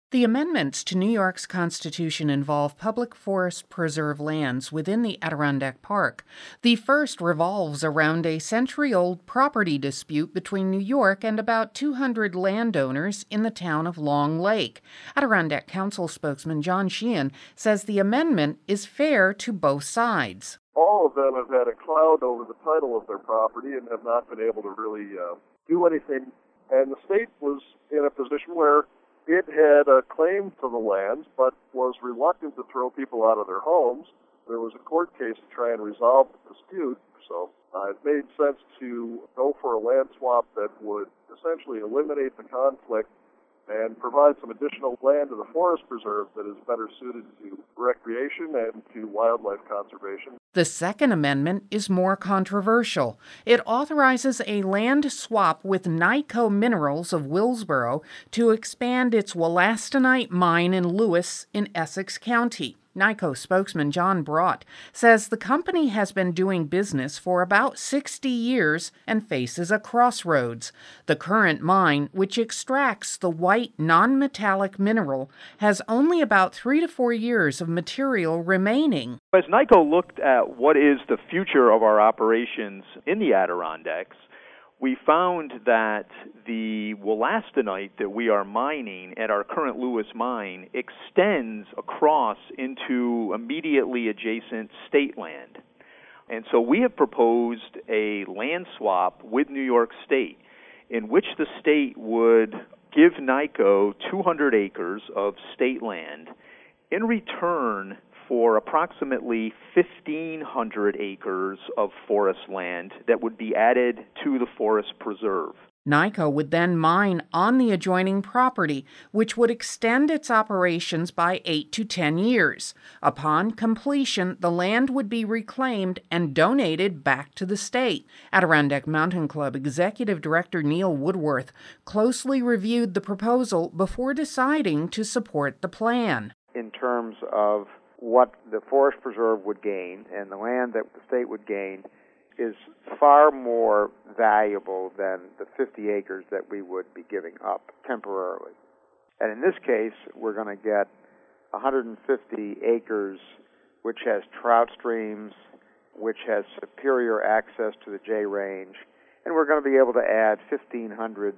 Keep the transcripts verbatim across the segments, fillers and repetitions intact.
The amendments to New York's Constitution involve public forest preserve lands within the Adirondack Park. The first revolves around a century-old property dispute between New York and about two hundred landowners in the town of Long Lake. Adirondack Council spokesman John Sheehan says the amendment is fair to both sides. All of them have had a cloud over the title of their property and have not been able to really uh, do anything. And the state was in a position where it had a claim to the lands, but was reluctant to throw people out of their homes. There was a court case to try and resolve the dispute, so uh, it made sense to go for a land swap that would essentially eliminate the conflict and provide some additional land to the forest preserve that is better suited to recreation and to wildlife conservation. The Second Amendment is more controversial. It authorizes a land swap with Nyco Minerals of Willsboro to expand its wollastonite mine in Lewis in Essex County. Nyco spokesman John Brott says the company has been doing business for about sixty years and faces a crossroads. The current mine, which extracts the white non-metallic mineral, has only about three to four years of material remaining. As Nyco looked at what is the future of our operations in the Adirondacks, we found that the wollastonite that we are mining at our current Lewis mine extends across into immediately adjacent state land. And so we have proposed a land swap with New York State in which the state would give Nyco two hundred acres of state land in return for approximately fifteen hundred acres of forest land that would be added to the forest preserve. Nyco would then mine on the adjoining property, which would extend its operations by eight to ten years. Upon completion, the land would be reclaimed and donated back to the state. Adirondack Mountain Club Executive Director Neil Woodworth closely reviewed the proposal before deciding to support the plan. In terms of what the forest preserve would gain and the land that the state would gain is far more valuable than the fifty acres that we would be giving up temporarily. And in this case, we're going to get one hundred fifty acres, which has trout streams, which has superior access to the J Range, and we're going to be able to add fifteen hundred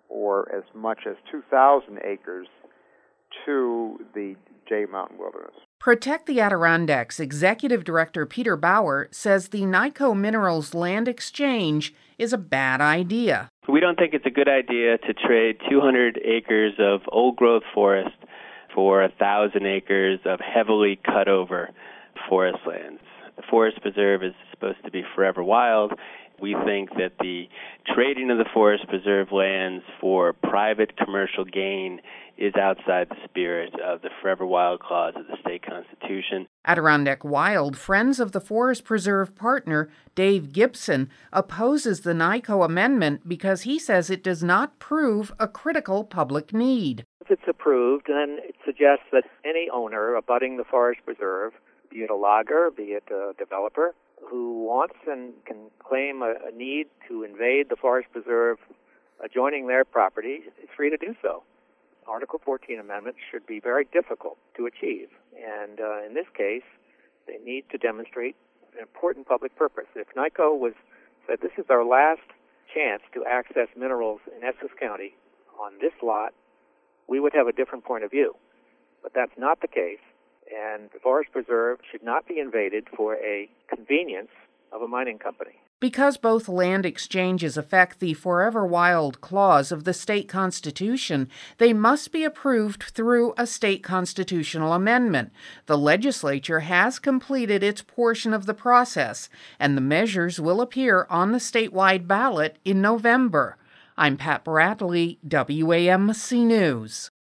or as much as two thousand acres to the J Mountain Wilderness. Protect the Adirondacks Executive Director Peter Bauer says the Nyco Minerals land exchange is a bad idea. We don't think it's a good idea to trade two hundred acres of old-growth forest for one thousand acres of heavily cut-over forest lands. The forest preserve is supposed to be forever wild. We think that the trading of the forest preserve lands for private commercial gain is outside the spirit of the Forever Wild Clause of the state constitution. Adirondack Wild Friends of the Forest Preserve partner, Dave Gibson, opposes the Nyco amendment because he says it does not prove a critical public need. If it's approved, then it suggests that any owner abutting the forest preserve, be it a logger, be it a developer, who wants and can claim a, a need to invade the forest preserve adjoining their property is free to do so. Article fourteen amendments should be very difficult to achieve, and uh, in this case, they need to demonstrate an important public purpose. If Nyco was said this is our last chance to access minerals in Essex County on this lot, we would have a different point of view. But that's not the case, and the forest preserve should not be invaded for a convenience of a mining company. Because both land exchanges affect the Forever Wild Clause of the state constitution, they must be approved through a state constitutional amendment. The legislature has completed its portion of the process, and the measures will appear on the statewide ballot in November. I'm Pat Bradley, W A M C News.